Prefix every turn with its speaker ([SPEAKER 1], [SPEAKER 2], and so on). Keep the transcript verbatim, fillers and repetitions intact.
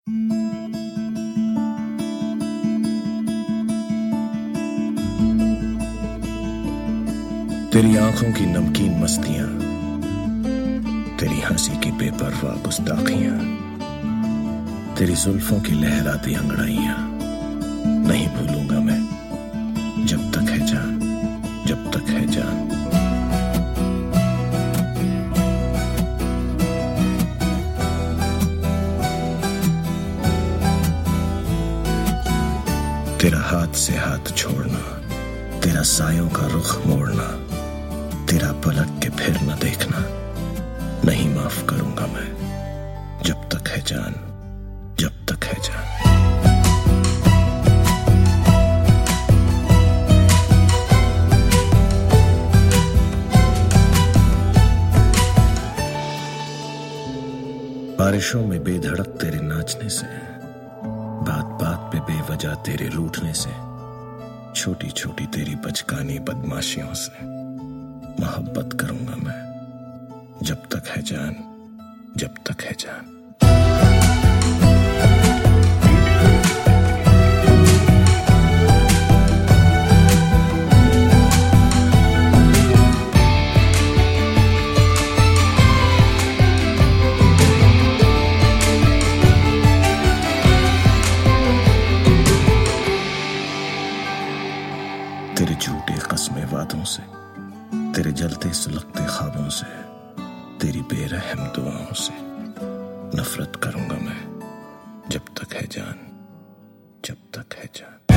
[SPEAKER 1] तेरी आंखों की नमकीन मस्तियां, तेरी हंसी की बेपरवाह गुस्ताखियां, तेरी जुल्फों की लहराती अंगड़ाइयां नहीं भूलूंगा मैं, जब तक है जान, जब तक है जान। तेरा हाथ से हाथ छोड़ना, तेरा सायों का रुख मोड़ना, तेरा पलट के फिर न देखना नहीं माफ करूंगा मैं, जब तक है जान, जब तक है जान। बारिशों में बेधड़क तेरे नाचने से, बात बात पे बेवजह तेरे रूठने से, छोटी छोटी तेरी बचकानी बदमाशियों से मोहब्बत करूंगा मैं, जब तक है जान, जब तक है जान। तेरे झूठे कस्मे वादों से, तेरे जलते सुलगते ख्वाबों से, तेरी बेरहम दुआओं से नफरत करूंगा मैं, जब तक है जान, जब तक है जान।